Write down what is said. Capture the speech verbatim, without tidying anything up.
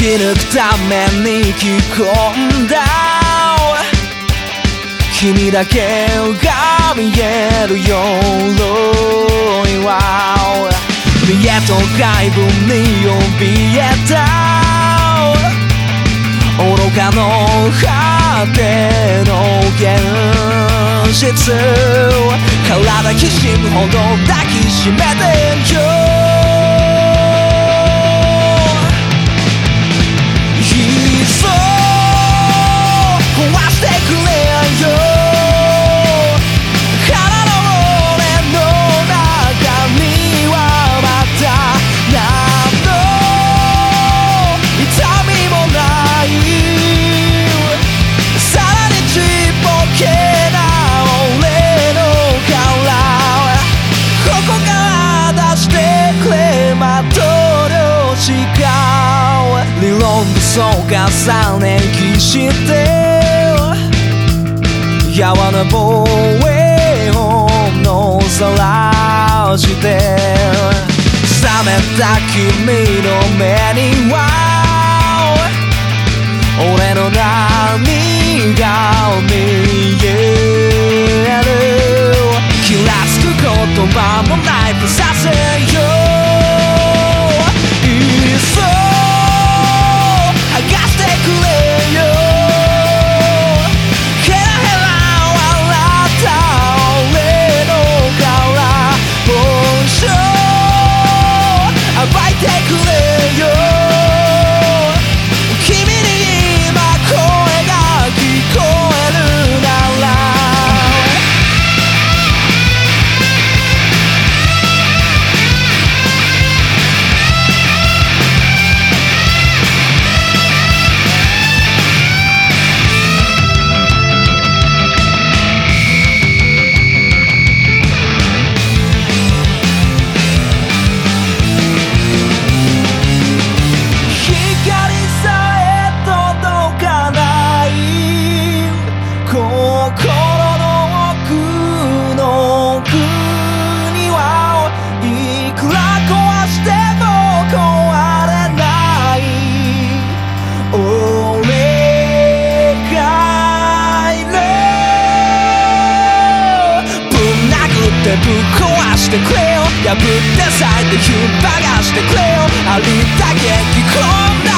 き抜くために着込んだ君だけが見える鎧は見えと外部に怯えた愚かの果ての現実体きしむほど抱きしめてよいっそ壊してくれよ空の俺の中にはまた何の痛みもないさらにちっぽけな俺の殻ここから出してくれまと量しか理論武装重ねきしてやわな防衛本能さらして冷めた君の目には俺の何が見える気らつく言葉もないぶさせよいっそ剥がしてくれよヘラヘラ笑った俺の殻本性暴いてくれよ君に今声が聞こえるならぶっ壊してくれよ破って裂いて引っ張がしてくれよありだけ着込んだ